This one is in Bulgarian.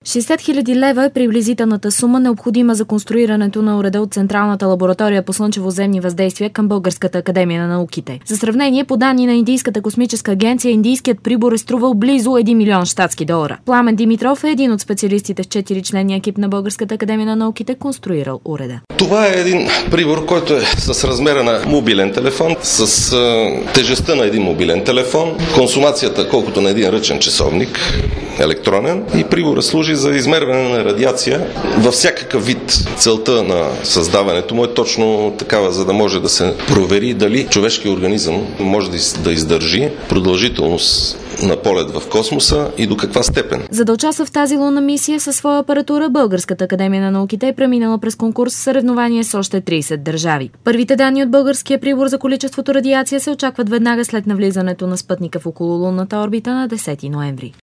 60 000 лева е приблизителната сума, необходима за конструирането на уреда от Централната лаборатория по слънчево-земни въздействия към Българската академия на науките. За сравнение, по данни на Индийската космическа агенция, индийският прибор е струвал близо 1 милион щатски долара. Пламен Димитров е един от специалистите в 4-членния екип на Българската академия на науките, конструирал уреда. Това е един прибор, който е с размера на мобилен телефон, с тежестта на един мобилен телефон, консумацията колкото на един ръчен часовник, електронен, и прибора служи за измерване на радиация във всякакъв вид. Целта на създаването му е точно такава, за да може да се провери дали човешкият организъм може да издържи продължителност на полет в космоса и до каква степен. За да участва в тази лунна мисия със своя апаратура, Българската академия на науките е преминала през конкурс в съревнование с още 30 държави. Първите данни от българския прибор за количеството радиация се очакват веднага след навлизането на спътника в окололунната орбита на 10 ноември.